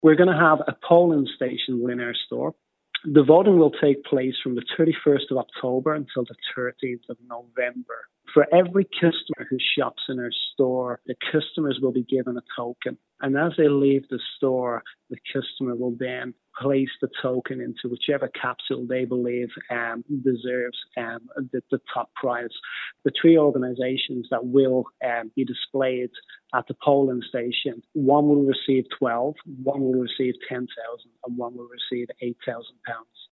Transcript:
We're going to have a polling station within our store. The voting will take place from the 31st of October until the 13th of November. For every customer who shops in our store, the customers will be given a token. And as they leave the store, the customer will then place the token into whichever capsule they believe deserves the top prize. The three organizations that will be displayed at the polling station, one will receive 12, one will receive 10,000, and one will receive £8,000.